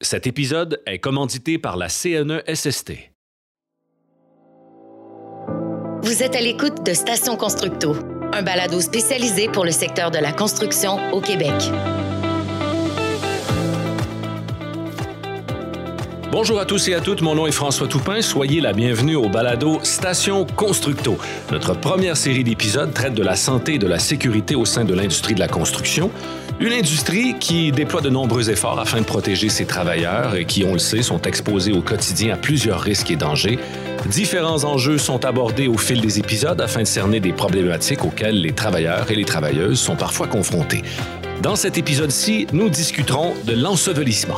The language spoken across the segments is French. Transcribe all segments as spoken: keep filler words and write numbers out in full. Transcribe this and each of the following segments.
Cet épisode est commandité par la C N E S S T. Vous êtes à l'écoute de Station Constructo, un balado spécialisé pour le secteur de la construction au Québec. Bonjour à tous et à toutes, mon nom est François Toupin. Soyez la bienvenue au balado Station Constructo. Notre première série d'épisodes traite de la santé et de la sécurité au sein de l'industrie de la construction. Une industrie qui déploie de nombreux efforts afin de protéger ses travailleurs et qui, on le sait, sont exposés au quotidien à plusieurs risques et dangers. Différents enjeux sont abordés au fil des épisodes afin de cerner des problématiques auxquelles les travailleurs et les travailleuses sont parfois confrontés. Dans cet épisode-ci, nous discuterons de l'ensevelissement.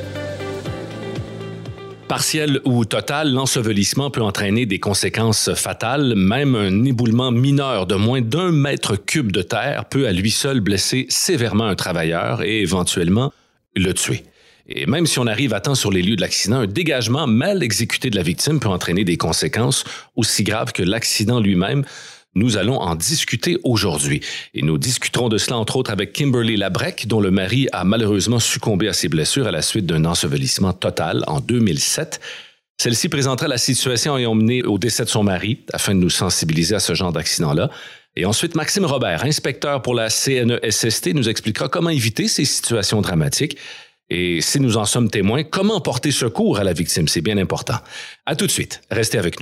Partiel ou total, l'ensevelissement peut entraîner des conséquences fatales. Même un éboulement mineur de moins d'un mètre cube de terre peut à lui seul blesser sévèrement un travailleur et éventuellement le tuer. Et même si on arrive à temps sur les lieux de l'accident, un dégagement mal exécuté de la victime peut entraîner des conséquences aussi graves que l'accident lui-même. Nous allons en discuter aujourd'hui. Et nous discuterons de cela, entre autres, avec Kimberly Labrecque, dont le mari a malheureusement succombé à ses blessures à la suite d'un ensevelissement total en deux mille sept. Celle-ci présentera la situation ayant mené au décès de son mari, afin de nous sensibiliser à ce genre d'accident-là. Et ensuite, Maxime Robert, inspecteur pour la C N E S S T, nous expliquera comment éviter ces situations dramatiques. Et si nous en sommes témoins, comment porter secours à la victime, c'est bien important. À tout de suite, restez avec nous.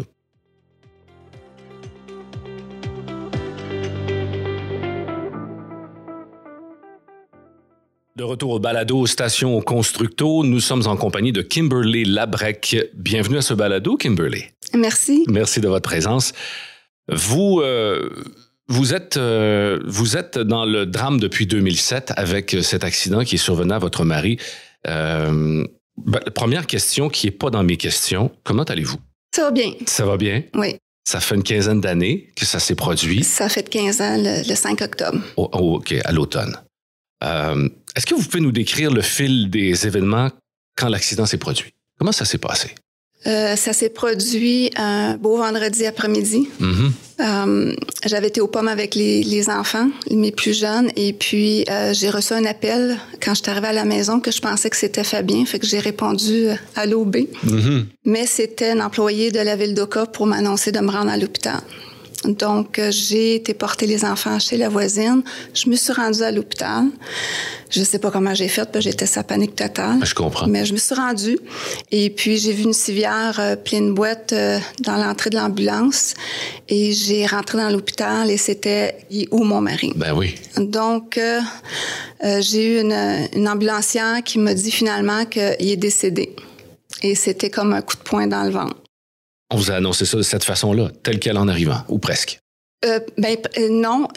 De retour au balado Station Constructo, nous sommes en compagnie de Kimberly Labrecque. Bienvenue à ce balado, Kimberly. Merci. Merci de votre présence. Vous, euh, vous êtes, euh, vous êtes dans le drame depuis deux mille sept avec cet accident qui est survenu à votre mari. Euh, ben, première question qui n'est pas dans mes questions, comment allez-vous? Ça va bien. Ça va bien? Oui. Ça fait une quinzaine d'années que ça s'est produit. Ça fait quinze ans, le, le cinq octobre. Oh, oh, OK, à l'automne. Euh, est-ce que vous pouvez nous décrire le fil des événements quand l'accident s'est produit? Comment ça s'est passé? Euh, ça s'est produit un beau vendredi après-midi. Mm-hmm. Euh, j'avais été aux pommes avec les, les enfants, mes plus jeunes, et puis euh, j'ai reçu un appel quand je suis arrivée à la maison que je pensais que c'était Fabien, fait que j'ai répondu à l'O B. Mm-hmm. Mais c'était un employé de la ville d'Oka pour m'annoncer de me rendre à l'hôpital. Donc, j'ai été porter les enfants chez la voisine. Je me suis rendue à l'hôpital. Je ne sais pas comment j'ai fait, parce que j'étais sa panique totale. Je comprends. Mais je me suis rendue. Et puis, j'ai vu une civière euh, pleine de boîtes euh, dans l'entrée de l'ambulance. Et j'ai rentré dans l'hôpital et c'était « où mon mari? » Ben oui. Donc, euh, euh, j'ai eu une, une ambulancière qui m'a dit finalement qu'il est décédé. Et c'était comme un coup de poing dans le ventre. On vous a annoncé ça de cette façon-là, tel quel en arrivant, ou presque? Euh, ben euh, non,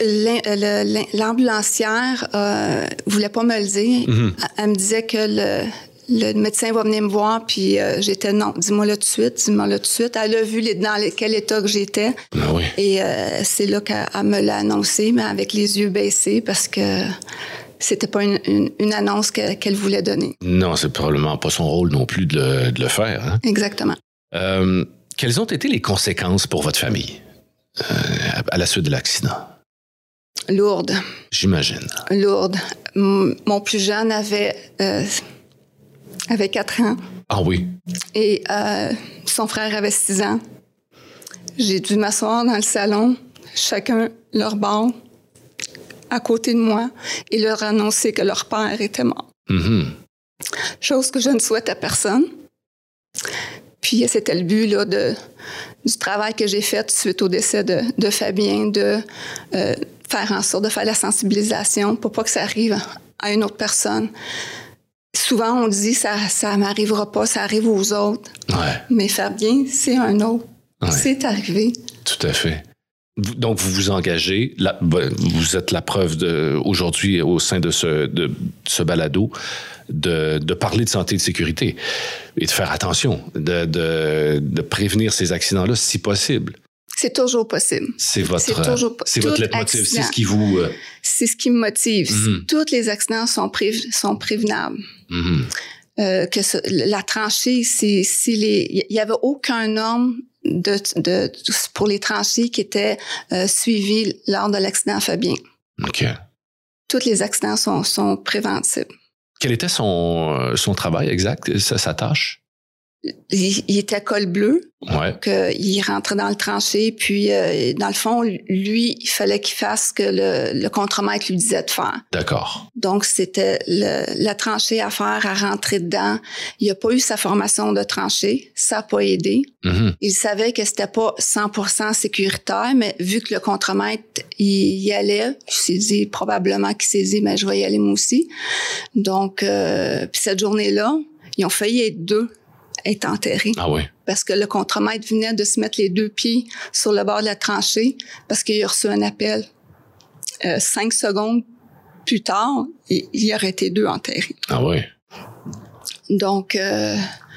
l'ambulancière euh, voulait pas me le dire. Mm-hmm. Elle me disait que le, le médecin va venir me voir, puis euh, j'étais non, dis-moi-le tout de suite, dis-moi-le tout de suite. Elle a vu les, dans les, quel état que j'étais. Ah oui. Et euh, c'est là qu'elle me l'a annoncé, mais avec les yeux baissés, parce que c'était pas une, une, une annonce que, qu'elle voulait donner. Non, c'est probablement pas son rôle non plus de le, de le faire. Hein? Exactement. Euh, Quelles ont été les conséquences pour votre famille euh, à la suite de l'accident? Lourdes. J'imagine. Lourdes. M- mon plus jeune avait, euh, avait quatre ans. Ah oui? Et euh, son frère avait six ans. J'ai dû m'asseoir dans le salon, chacun leur bord, à côté de moi, et leur annoncer que leur père était mort. Mm-hmm. Chose que je ne souhaite à personne. Puis c'était le but là, de, du travail que j'ai fait suite au décès de, de Fabien, de euh, faire en sorte de faire la sensibilisation pour pas que ça arrive à une autre personne. Souvent, on dit ça ça m'arrivera pas, ça arrive aux autres. Ouais. Mais Fabien, c'est un autre. Ouais. C'est arrivé. Tout à fait. Donc, vous vous engagez, la, vous êtes la preuve de, aujourd'hui au sein de ce, de ce balado, de, de parler de santé et de sécurité et de faire attention, de, de, de prévenir ces accidents-là si possible. C'est toujours possible. C'est votre, c'est toujours po- c'est votre leitmotiv, c'est ce qui vous... Euh... C'est ce qui me motive. Mm-hmm. Tous les accidents sont, prév- sont prévenables. Mm-hmm. Euh, que ce, la tranchée, c'est, c'est les, il y avait aucun norme de, de, de pour les tranchées qui étaient euh, suivies lors de l'accident Fabien. OK. Tous les accidents sont, sont préventifs. Quel était son, son travail exact, sa, sa tâche? Il, il était col bleu. Ouais. Que, il rentrait dans le tranché, puis euh, dans le fond, lui, il fallait qu'il fasse ce que le, le contremaître lui disait de faire. D'accord. Donc, c'était le, la tranchée à faire, à rentrer dedans. Il n'a pas eu sa formation de tranchée. Ça n'a pas aidé. Mm-hmm. Il savait que c'était pas cent pour cent sécuritaire, mais vu que le contremaître, il y allait, il s'est dit, probablement qu'il s'est dit, mais je vais y aller moi aussi. Donc, euh, puis cette journée-là, ils ont failli être deux. Est enterré. Ah oui. Parce que le contremaître venait de se mettre les deux pieds sur le bord de la tranchée parce qu'il a reçu un appel. Euh, cinq secondes plus tard, il, il aurait été deux enterrés. Ah oui. Donc, euh,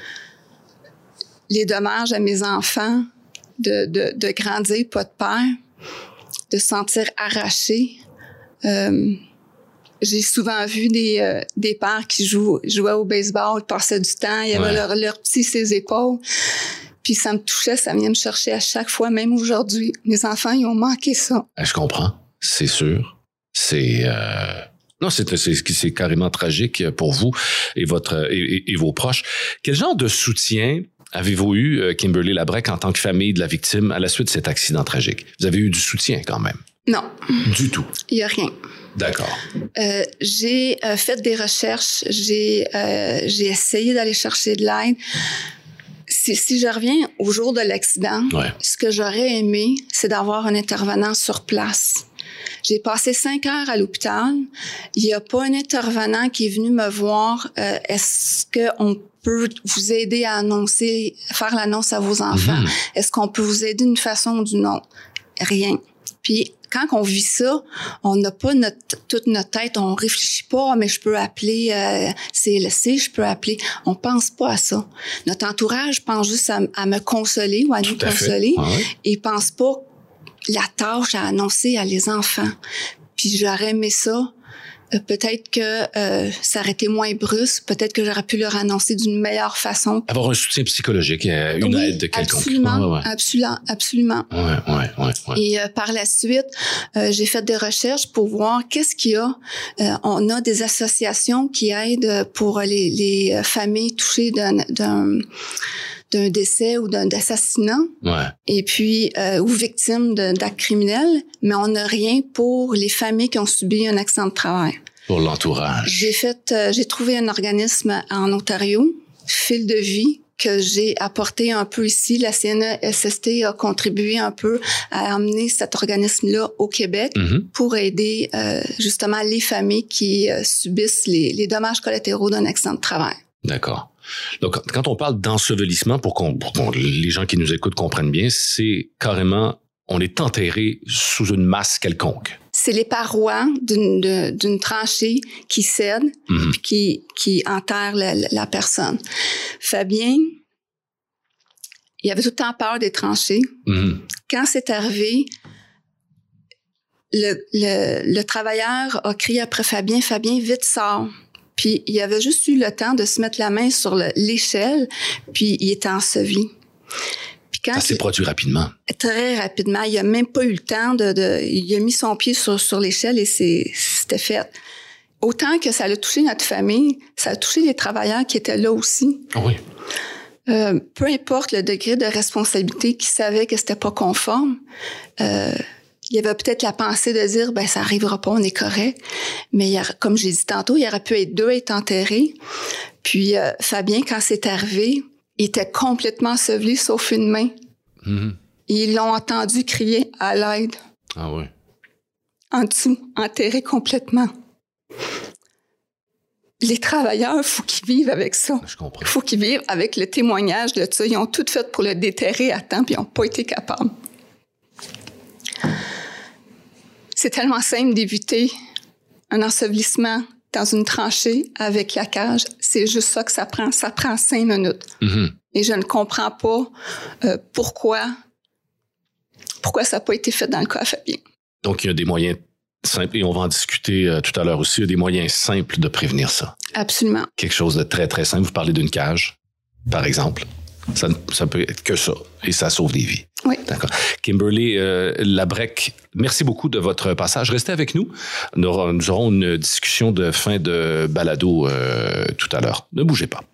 les dommages à mes enfants de, de, de grandir, pas de père, de se sentir arrachés. Euh, J'ai souvent vu des, euh, des pères qui jouent, jouaient au baseball, passaient du temps, il y avait ouais. leur, leur petit ses épaules. Puis ça me touchait, ça venait me chercher à chaque fois, même aujourd'hui. Mes enfants, ils ont manqué ça. Je comprends, c'est sûr. C'est... Euh... Non, c'est, c'est, c'est carrément tragique pour vous et, votre, et, et vos proches. Quel genre de soutien avez-vous eu, Kimberly Labrecque, en tant que famille de la victime à la suite de cet accident tragique? Vous avez eu du soutien quand même? Non. Du tout? Il n'y a rien. D'accord. Euh, j'ai euh, fait des recherches, j'ai, euh, j'ai essayé d'aller chercher de l'aide. Si, si je reviens au jour de l'accident, ouais. ce que j'aurais aimé, c'est d'avoir un intervenant sur place. J'ai passé cinq heures à l'hôpital. Il n'y a pas un intervenant qui est venu me voir. Euh, est-ce qu'on peut vous aider à annoncer, faire l'annonce à vos enfants? Mm-hmm. Est-ce qu'on peut vous aider d'une façon ou d'une autre? Rien. Puis, quand on vit ça, on n'a pas notre, toute notre tête, on réfléchit pas, mais je peux appeler euh, C L C, je peux appeler. On pense pas à ça. Notre entourage pense juste à, à me consoler ou à nous consoler. Ah ouais. Et pense pas la tâche à annoncer à les enfants. Puis j'aurais aimé ça. Euh, peut-être que euh, ça aurait été moins brusque. Peut-être que j'aurais pu leur annoncer d'une meilleure façon. Avoir un soutien psychologique, une oui, aide de quelconque. Absolument, ouais, ouais. absolument, absolument. Ouais, ouais, ouais, ouais. Et euh, par la suite, euh, j'ai fait des recherches pour voir qu'est-ce qu'il y a. Euh, on a des associations qui aident pour les, les familles touchées d'un, d'un d'un décès ou d'un assassinat, ouais. et puis euh, ou victimes de, d'actes criminels, mais on n'a rien pour les familles qui ont subi un accident de travail. Pour l'entourage. J'ai fait, euh, j'ai trouvé un organisme en Ontario, Fil de vie, que j'ai apporté un peu ici. La C N E S S T a contribué un peu à amener cet organisme-là au Québec mm-hmm. pour aider euh, justement les familles qui euh, subissent les, les dommages collatéraux d'un accident de travail. D'accord. Donc, quand on parle d'ensevelissement, pour qu'on, pour qu'on les gens qui nous écoutent comprennent bien, c'est carrément, on est enterré sous une masse quelconque. C'est les parois d'une, de, d'une tranchée qui cèdent mm-hmm. puis qui, qui enterrent la, la personne. Fabien, il avait tout le temps peur des tranchées. Mm-hmm. Quand c'est arrivé, le, le, le travailleur a crié après Fabien, « Fabien, vite, sors !» Puis, il avait juste eu le temps de se mettre la main sur le, l'échelle, puis il était enseveli. Puis quand ça s'est il, produit rapidement. Très rapidement. Il a même pas eu le temps de... de il a mis son pied sur, sur l'échelle et c'est, c'était fait. Autant que ça a touché notre famille, ça a touché les travailleurs qui étaient là aussi. Oui. Euh, peu importe le degré de responsabilité, qui savaient que c'était pas conforme, euh, il y avait peut-être la pensée de dire, ben ça arrivera pas, on est correct. Mais il y a, comme j'ai dit tantôt, il aurait pu être deux à être enterrés. Puis euh, Fabien, quand c'est arrivé, il était complètement enseveli, sauf une main. Mm-hmm. Et ils l'ont entendu crier à l'aide. Ah oui. En dessous, enterré complètement. Les travailleurs, il faut qu'ils vivent avec ça. Je comprends. Il faut qu'ils vivent avec le témoignage de ça. Ils ont tout fait pour le déterrer à temps, puis ils n'ont pas été capables. C'est tellement simple d'éviter un ensevelissement dans une tranchée avec la cage. C'est juste ça que ça prend. Ça prend cinq minutes. Mm-hmm. Et je ne comprends pas euh, pourquoi, pourquoi ça n'a pas été fait dans le cas à Fabien. Donc, il y a des moyens simples, et on va en discuter euh, tout à l'heure aussi, il y a des moyens simples de prévenir ça. Absolument. Quelque chose de très, très simple. Vous parlez d'une cage, par exemple. Ça, ça peut être que ça, et ça sauve des vies. Oui. D'accord. Kimberly euh, Labrec, merci beaucoup de votre passage. Restez avec nous. Nous aurons, nous aurons une discussion de fin de balado euh, tout à l'heure. Ne bougez pas.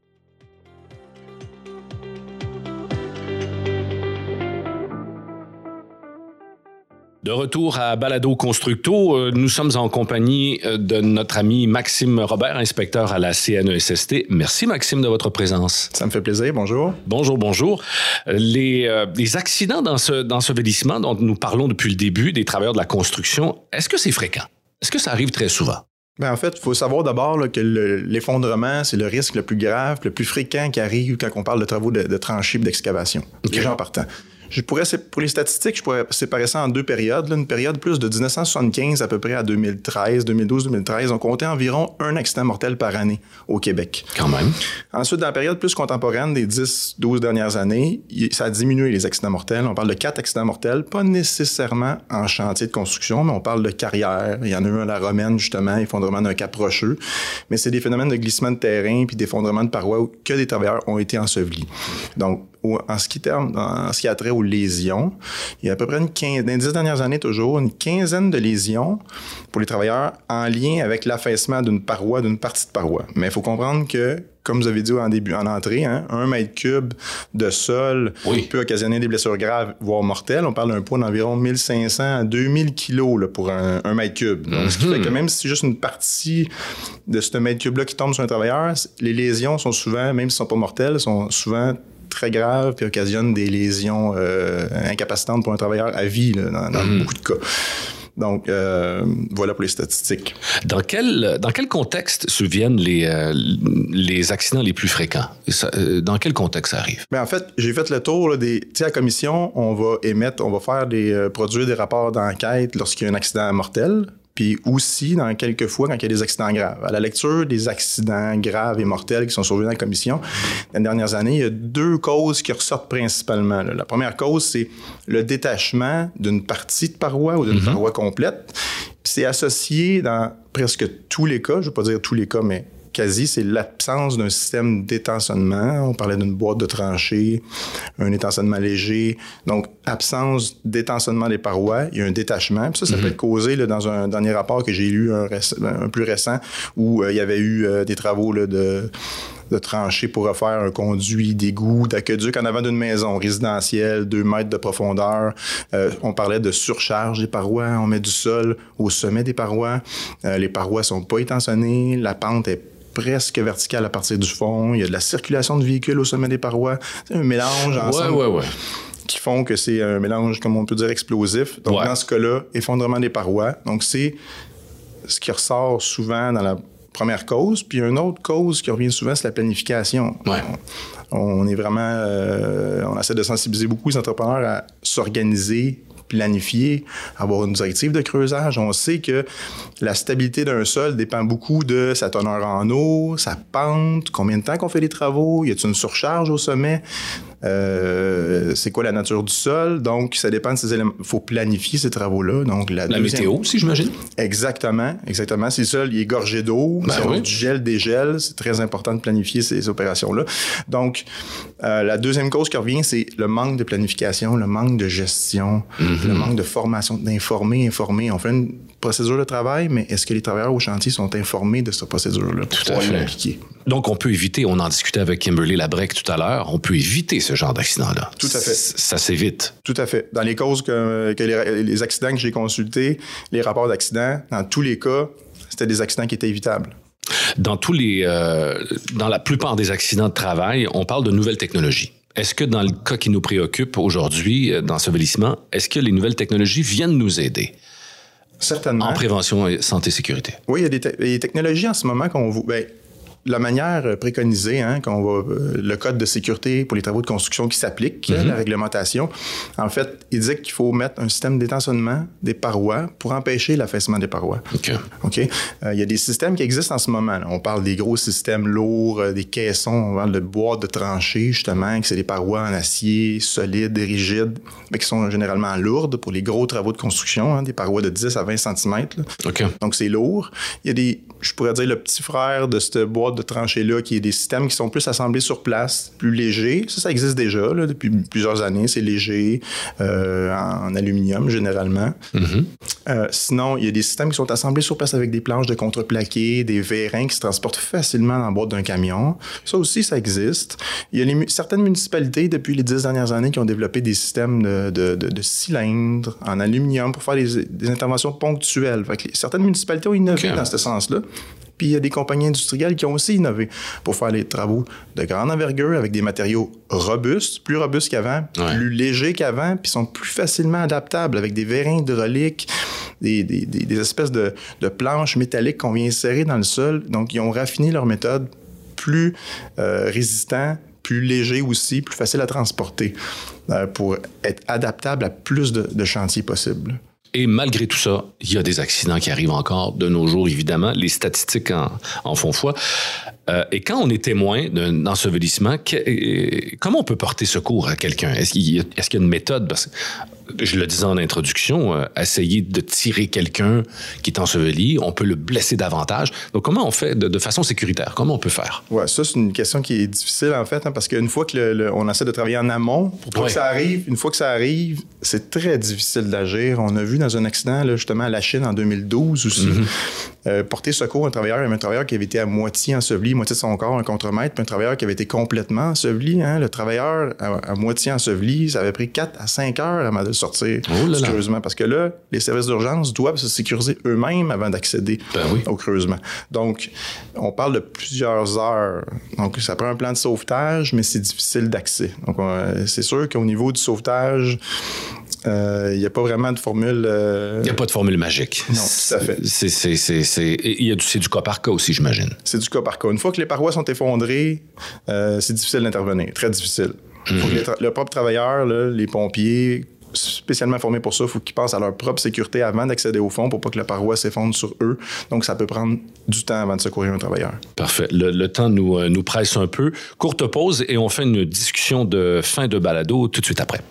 De retour à Balado Constructo, nous sommes en compagnie de notre ami Maxime Robert, inspecteur à la C N E S S T. Merci Maxime de votre présence. Ça me fait plaisir, bonjour. Bonjour, bonjour. Les, euh, les accidents d'ensevelissement dont nous parlons depuis le début, des travailleurs de la construction, est-ce que c'est fréquent? Est-ce que ça arrive très souvent? Ben en fait, il faut savoir d'abord là, que le, l'effondrement, c'est le risque le plus grave, le plus fréquent qui arrive quand on parle de travaux de, de tranchées et d'excavation. Okay. Déjà en partant. Je pourrais, pour les statistiques, je pourrais séparer ça en deux périodes. Là, une période plus de dix-neuf cent soixante-quinze à peu près à deux mille treize, deux mille douze, deux mille treize. On comptait environ un accident mortel par année au Québec. Quand même. Ensuite, dans la période plus contemporaine des dix douze dernières années, ça a diminué les accidents mortels. On parle de quatre accidents mortels, pas nécessairement en chantier de construction, mais on parle de carrière. Il y en a eu un à la Romaine, justement, effondrement d'un cap rocheux. Mais c'est des phénomènes de glissement de terrain puis d'effondrement de parois où que des travailleurs ont été ensevelis. Donc, En ce, qui terme, en ce qui a trait aux lésions, il y a à peu près une quinzaine, dans les dix dernières années toujours, une quinzaine de lésions pour les travailleurs en lien avec l'affaissement d'une paroi, d'une partie de paroi. Mais il faut comprendre que, comme vous avez dit en début, en entrée, hein, un mètre cube de sol oui. peut occasionner des blessures graves, voire mortelles. On parle d'un poids d'environ mille cinq cents à deux mille kilos là, pour un, un mètre cube. Donc, mm-hmm. ce qui fait que même si c'est juste une partie de ce mètre cube-là qui tombe sur un travailleur, les lésions sont souvent, même si elles ne sont pas mortelles, sont souvent très grave puis occasionne des lésions euh, incapacitantes pour un travailleur à vie là, dans, dans mmh. beaucoup de cas. Donc, euh, voilà pour les statistiques. Dans quel, dans quel contexte surviennent les, euh, les accidents les plus fréquents? Ça, euh, dans quel contexte ça arrive? Bien, en fait, j'ai fait le tour là, des... Tu sais, à la commission, on va émettre, on va faire des... Euh, produire des rapports d'enquête lorsqu'il y a un accident mortel. Puis aussi, dans quelques fois, quand il y a des accidents graves. À la lecture des accidents graves et mortels qui sont survenus dans la commission, dans les dernières années, il y a deux causes qui ressortent principalement. Là. La première cause, c'est le détachement d'une partie de paroi ou d'une mm-hmm. paroi complète. Puis c'est associé dans presque tous les cas, je ne vais pas dire tous les cas, mais quasi, c'est l'absence d'un système d'étançonnement. On parlait d'une boîte de tranchée, un étançonnement léger. Donc, absence d'étançonnement des parois, il y a un détachement. Puis ça, ça mm-hmm. peut être causé là, dans un dernier rapport que j'ai lu, un, réc- un plus récent, où euh, il y avait eu euh, des travaux là, de... de trancher pour refaire un conduit d'égout, d'aqueduc en avant d'une maison résidentielle, deux mètres de profondeur. Euh, on parlait de surcharge des parois. On met du sol au sommet des parois. Euh, les parois sont pas étançonnées. La pente est presque verticale à partir du fond. Il y a de la circulation de véhicules au sommet des parois. C'est un mélange ensemble. Ouais, ouais, ouais. Qui font que c'est un mélange, comme on peut dire, explosif. Donc, ouais. dans ce cas-là, effondrement des parois. Donc, c'est ce qui ressort souvent dans la première cause. Puis une autre cause qui revient souvent, c'est la planification. Ouais. On, on est vraiment... Euh, on essaie de sensibiliser beaucoup les entrepreneurs à s'organiser, planifier, avoir une directive de creusage. On sait que la stabilité d'un sol dépend beaucoup de sa teneur en eau, sa pente, combien de temps qu'on fait les travaux, y a-t-il une surcharge au sommet? Euh, c'est quoi la nature du sol? Donc, ça dépend de ces éléments. Il faut planifier ces travaux-là. Donc, la, la deuxième... météo aussi, j'imagine? Exactement. Exactement. Si le sol il est gorgé d'eau, ben si on oui. a du gel, des gels, c'est très important de planifier ces opérations-là. Donc, euh, la deuxième cause qui revient, c'est le manque de planification, le manque de gestion, mm-hmm. le manque de formation, d'informer, informer. On fait une procédure de travail, mais est-ce que les travailleurs au chantier sont informés de cette procédure-là pour tout à fait l'appliquer? Donc, on peut éviter, on en discutait avec Kimberly Labrec tout à l'heure, on peut éviter ce genre d'accident-là. Tout à fait. C- ça s'évite. Tout à fait. Dans les causes que, que les, les accidents que j'ai consultés, les rapports d'accidents, dans tous les cas, c'était des accidents qui étaient évitables. Dans tous les, euh, dans la plupart des accidents de travail, on parle de nouvelles technologies. Est-ce que dans le cas qui nous préoccupe aujourd'hui, d'ensevelissement, est-ce que les nouvelles technologies viennent nous aider? Certainement. En prévention et santé-sécurité. Oui, il y a des, te- des technologies en ce moment qu'on vous... Ben, la manière préconisée, hein, qu'on va, euh, le code de sécurité pour les travaux de construction qui s'applique, mm-hmm. la réglementation, en fait, il dit qu'il faut mettre un système d'étançonnement des parois pour empêcher l'affaissement des parois. OK. OK. Euh, il y a des systèmes qui existent en ce moment. Là. On parle des gros systèmes lourds, euh, des caissons, on parle de boîtes de tranchées, justement, que c'est des parois en acier solides et rigides, mais qui sont généralement lourdes pour les gros travaux de construction, hein, des parois de dix à vingt centimètres. Là. OK. Donc, c'est lourd. Il y a des, je pourrais dire, le petit frère de cette boîte de tranchées-là, qui est des systèmes qui sont plus assemblés sur place, plus légers. Ça, ça existe déjà là, depuis plusieurs années. C'est léger, euh, en, en aluminium généralement. Mm-hmm. Euh, sinon, il y a des systèmes qui sont assemblés sur place avec des planches de contreplaqué, des vérins qui se transportent facilement dans la boîte d'un camion. Ça aussi, ça existe. Il y a les, certaines municipalités, depuis les dix dernières années, qui ont développé des systèmes de, de, de, de cylindres en aluminium pour faire des, des interventions ponctuelles. Fait que les, certaines municipalités ont innové okay. dans ce sens-là. Puis il y a des compagnies industrielles qui ont aussi innové pour faire les travaux de grande envergure avec des matériaux robustes, plus robustes qu'avant, ouais. plus légers qu'avant, puis sont plus facilement adaptables avec des vérins hydrauliques, des, des, des, des espèces de, de planches métalliques qu'on vient insérer dans le sol. Donc, ils ont raffiné leur méthode, plus euh, résistant, plus léger aussi, plus facile à transporter euh, pour être adaptable à plus de, de chantiers possibles. Et malgré tout ça, il y a des accidents qui arrivent encore de nos jours, évidemment. Les statistiques en, en font foi. Euh, et quand on est témoin d'un ensevelissement, que, comment on peut porter secours à quelqu'un? Est-ce qu'il y a, est-ce qu'il y a une méthode? Parce que, je le disais en introduction, euh, essayer de tirer quelqu'un qui est enseveli, on peut le blesser davantage. Donc, comment on fait de, de façon sécuritaire? Comment on peut faire? Oui, ça, c'est une question qui est difficile, en fait, hein, parce qu'une fois que le, le, on essaie de travailler en amont, pour pas ouais. que ça arrive, une fois que ça arrive, c'est très difficile d'agir. On a vu dans un accident, là, justement, à la Chine en deux mille douze aussi, mm-hmm. euh, porter secours à un travailleur, un travailleur qui avait été à moitié enseveli, moitié de son corps, un contremaître, puis un travailleur qui avait été complètement enseveli. Hein. Le travailleur à, à moitié enseveli, ça avait pris quatre à cinq heures avant de sortir, oh là creusement. Là. Parce que là, les services d'urgence doivent se sécuriser eux-mêmes avant d'accéder ben oui. au creusement. Donc, on parle de plusieurs heures. Donc, ça prend un plan de sauvetage, mais c'est difficile d'accès. Donc, on, c'est sûr qu'au niveau du sauvetage, il euh, n'y a pas vraiment de formule... Il euh... n'y a pas de formule magique. Non, tout à fait. C'est, c'est, c'est, c'est... Il y a du, c'est du cas par cas aussi, j'imagine. C'est du cas par cas. Une fois que les parois sont effondrées, euh, c'est difficile d'intervenir. Très difficile. Mm-hmm. Faut que les tra- le propre travailleur, là, les pompiers, spécialement formés pour ça, il faut qu'ils pensent à leur propre sécurité avant d'accéder au fond pour pas que la paroi s'effondre sur eux. Donc, ça peut prendre du temps avant de secourir un travailleur. Parfait. Le, le temps nous, euh, nous presse un peu. Courte pause et on fait une discussion de fin de balado tout de suite après.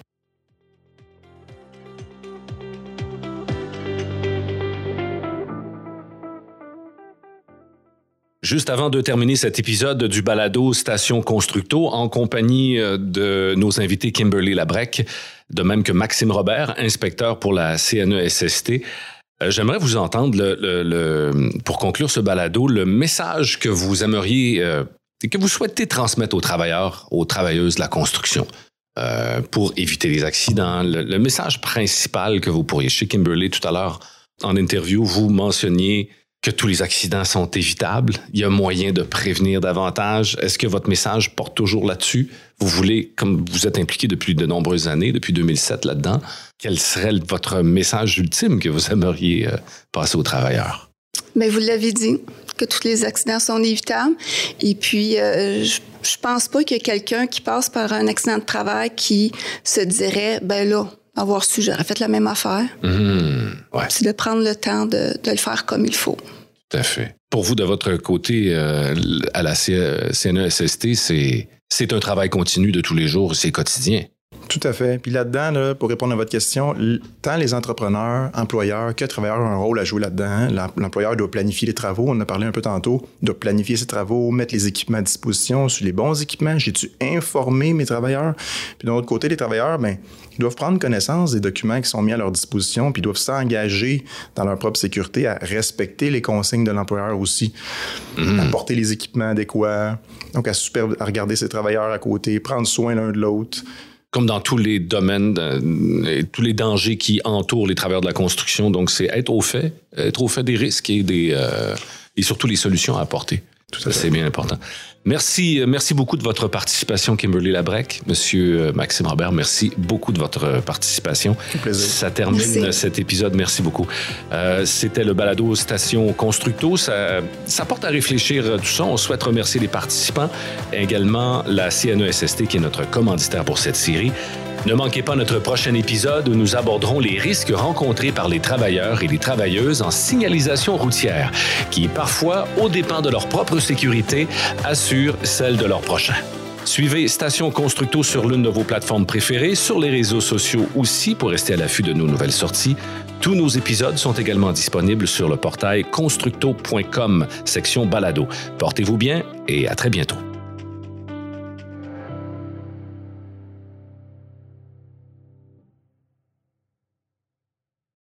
Juste avant de terminer cet épisode du balado Station Constructo, en compagnie de nos invités Kimberly Labrec, de même que Maxime Robert, inspecteur pour la C N E S S T, j'aimerais vous entendre, le, le, le, pour conclure ce balado, le message que vous aimeriez, euh, que vous souhaitez transmettre aux travailleurs, aux travailleuses de la construction euh, pour éviter les accidents. Le, le message principal que vous pourriez, chez Kimberly tout à l'heure, en interview, vous mentionniez que tous les accidents sont évitables. Il y a moyen de prévenir davantage. Est-ce que votre message porte toujours là-dessus? Vous voulez, comme vous êtes impliqué depuis de nombreuses années, depuis deux mille sept là-dedans, quel serait votre message ultime que vous aimeriez euh, passer aux travailleurs? Bien, vous l'avez dit, que tous les accidents sont évitables. Et puis, euh, je, je pense pas qu'il y ait quelqu'un qui passe par un accident de travail qui se dirait, ben là, avoir su, j'aurais fait la même affaire. Mmh, ouais. C'est de prendre le temps de, de le faire comme il faut. Tout à fait. Pour vous, de votre côté, euh, à la C N E S S T, c'est, c'est un travail continu de tous les jours, c'est quotidien. Tout à fait. Puis là-dedans, là, pour répondre à votre question, tant les entrepreneurs, employeurs que travailleurs ont un rôle à jouer là-dedans. L'employeur doit planifier les travaux, on en a parlé un peu tantôt, doit planifier ses travaux, mettre les équipements à disposition sur les bons équipements. J'ai-tu informé mes travailleurs? Puis de l'autre côté, les travailleurs, bien, ils doivent prendre connaissance des documents qui sont mis à leur disposition, puis ils doivent s'engager dans leur propre sécurité à respecter les consignes de l'employeur aussi, mmh. à porter les équipements adéquats, donc à, super, à regarder ses travailleurs à côté, prendre soin l'un de l'autre. Comme dans tous les domaines, euh, tous les dangers qui entourent les travailleurs de la construction. Donc, c'est être au fait, être au fait des risques et, des, euh, et surtout les solutions à apporter. Tout ça, c'est bien important. Merci, merci beaucoup de votre participation, Kimberly Labrec. Monsieur Maxime Robert, merci beaucoup de votre participation. C'est un plaisir. Ça termine merci. Cet épisode. Merci beaucoup. Euh, c'était le balado Station Constructo. Ça, ça porte à réfléchir tout ça. On souhaite remercier les participants, également la C N E S S T qui est notre commanditaire pour cette série. Ne manquez pas notre prochain épisode où nous aborderons les risques rencontrés par les travailleurs et les travailleuses en signalisation routière, qui parfois, aux dépens de leur propre sécurité, assurent celle de leurs prochains. Suivez Station Constructo sur l'une de vos plateformes préférées, sur les réseaux sociaux aussi pour rester à l'affût de nos nouvelles sorties. Tous nos épisodes sont également disponibles sur le portail constructo point com, section balado. Portez-vous bien et à très bientôt.